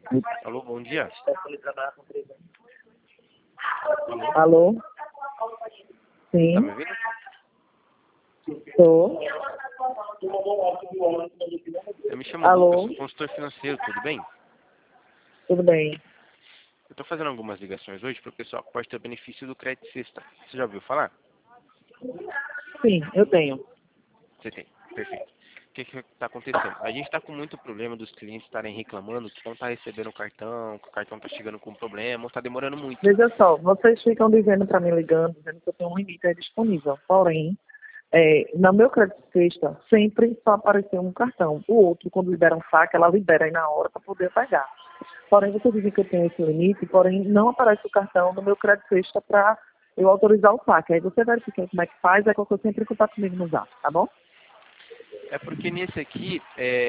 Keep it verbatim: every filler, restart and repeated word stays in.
Alô, bom dia. Alô, Alô? tá Sim, me ouvindo? estou. Eu me chamo Alô? Lucas, sou consultor financeiro, tudo bem? Tudo bem? Eu estou fazendo algumas ligações hoje para o pessoal que pode ter benefício do crédito sexta. Você já ouviu falar? Sim, eu tenho. Você tem, perfeito. O que está acontecendo? A gente está com muito problema dos clientes estarem reclamando que não está recebendo o cartão, que o cartão está chegando com problema, ou está demorando muito. Veja só, vocês ficam dizendo para mim, ligando, dizendo que eu tenho um limite aí disponível. Porém, é, no meu crédito sexta, sempre só apareceu um cartão. O outro, quando libera um saque, ela libera aí na hora para poder pagar. Porém, vocês dizem que eu tenho esse limite, porém não aparece o cartão no meu crédito sexta para eu autorizar o saque. Aí você verifica como é que faz, é qualquer coisa sempre contar comigo no zap, tá bom? É porque nesse aqui, é,